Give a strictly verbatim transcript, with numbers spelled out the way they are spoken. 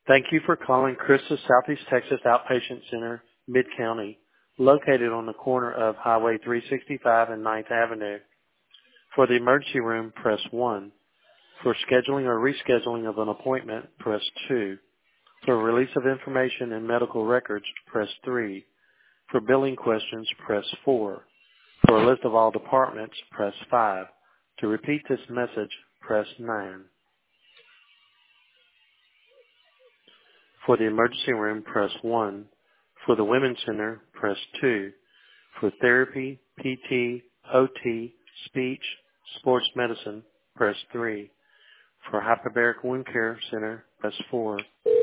Thank you for calling Chris's Southeast Texas Outpatient Center, Mid-County, located on the corner of Highway three sixty-five and ninth Avenue. For the emergency room, press one. For scheduling or rescheduling of an appointment, press two. For release of information and medical records, press three. For billing questions, press four. For a list of all departments, press five. To repeat this message, press nine. For the emergency room, press one. For the Women's Center, press two. For therapy, P T, O T, speech, sports medicine, press three. For Hyperbaric Wound Care Center, press four.